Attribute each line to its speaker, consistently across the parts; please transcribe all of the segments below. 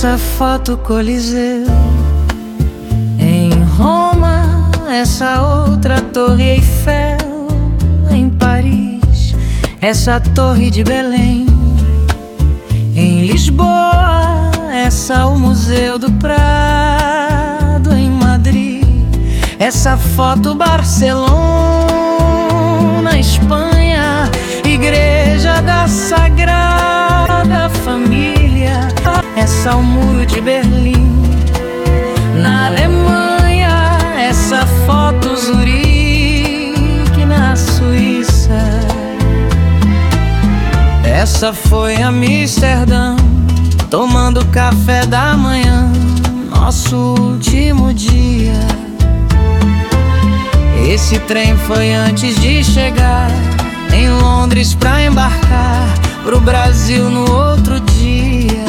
Speaker 1: Essa foto Coliseu em Roma, essa outra Torre Eiffel em Paris, essa Torre de Belém em Lisboa, essa o Museu do Prado em Madrid, essa foto Barcelona, Espanha, Igreja da Sagrada Família, essa o Muro de Berlim na Alemanha, essa foto Zurique na Suíça, essa foi Amsterdã, tomando café da manhã, nosso último dia. Esse trem foi antes de chegar em Londres pra embarcar pro Brasil no outro dia.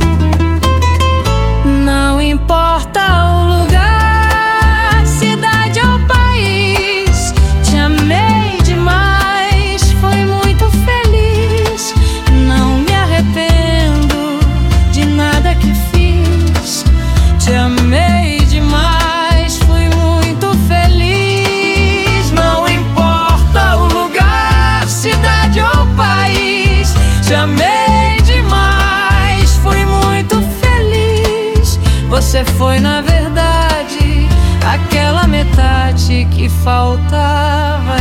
Speaker 1: Não importa o lugar, cidade ou país, te amei demais, fui muito feliz. Não me arrependo de nada que fiz, te amei demais, fui muito feliz. Não importa o lugar, cidade ou país, te amei demais, fui muito feliz. Você foi na verdade aquela metade que faltava